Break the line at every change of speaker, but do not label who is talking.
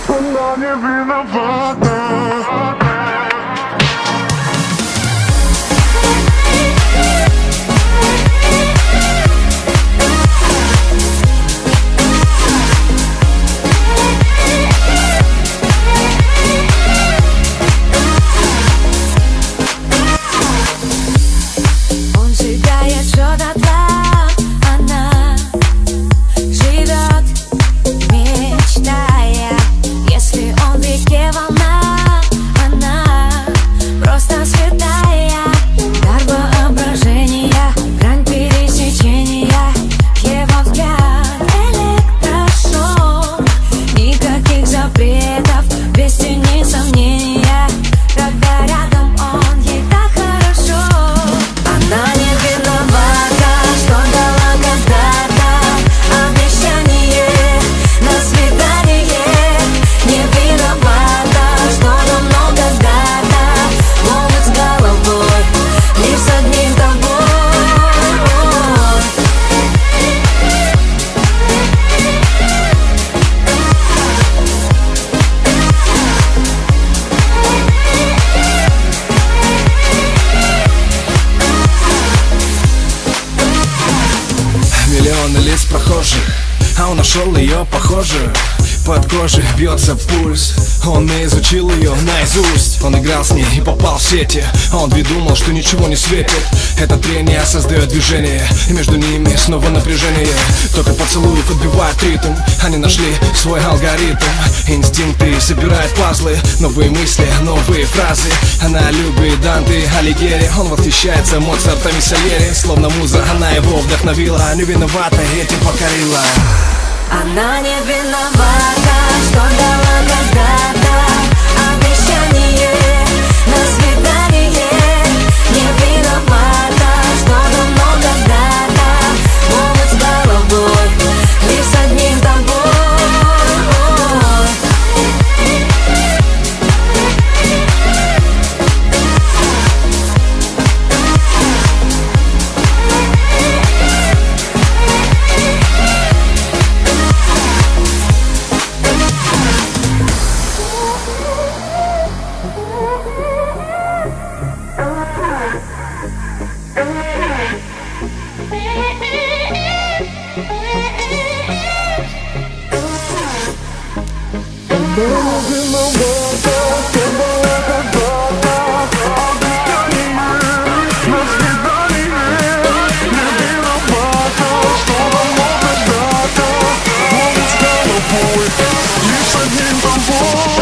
Она не виновата.
Он сжигает всё дотла, она живет, мечтая. Если он в реке волна, она просто святая. Дар воображения, грань пересечения, его взгляд электрошок. Никаких запретов, без тени сомнения. Когда рядом он, ей так хорошо. Она не виновата, что дала когда-то обещание на свидание. Не виновата, что давно когда-то волнует с головой лишь с одним тобой.
Миллионы лиц прохожих, а он нашел ее похожую. Под кожей бьется пульс, он изучил ее наизусть. Он играл с ней и попал в сети, а он ведь думал, что ничего не светит. Это трение создает движение, и между ними снова напряжение. Только поцелуев отбивает ритм, они нашли свой алгоритм. Инстинкты собирают пазлы, новые мысли, новые фразы. Она любит Данте, Алигьери, он восхищается Моцартом и Сальери. Словно муза, она его вдохновила, не виновата, этим покорила.
Она не виновата, что дала когда-то обещание на свидание. Не виновата, что давно когда-то волнует с головой лишь с одним тобой.
Лишь одним тобой.